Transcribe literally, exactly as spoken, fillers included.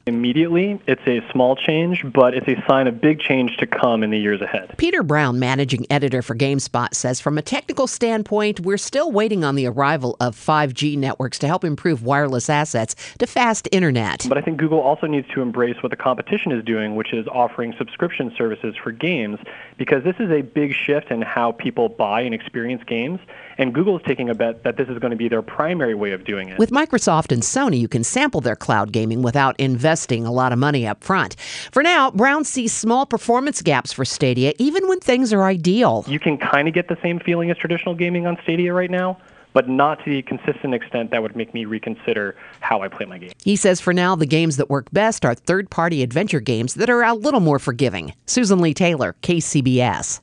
Immediately, it's a small change, but it's a sign of big change to come in the years ahead. Peter Brown, managing editor for GameSpot, says from a technical standpoint, we're still waiting on the arrival of five G networks to help improve wireless access to fast internet. But I think Google also needs to embrace what the competition is doing, which is offering subscription services for games, because this is a big shift in how people buy and experience games, and Google is taking a bet that this is going to be their primary way of doing it. With Microsoft and Sony, you can sample their cloud gaming without investing a lot of money up front. For now, Brown sees small performance gaps for Stadia, even when things are ideal. You can kind of get the same feeling as traditional gaming on Stadia right now, but not to the consistent extent that would make me reconsider how I play my game. He says for now, the games that work best are third-party adventure games that are a little more forgiving. Susan Lee Taylor, K C B S.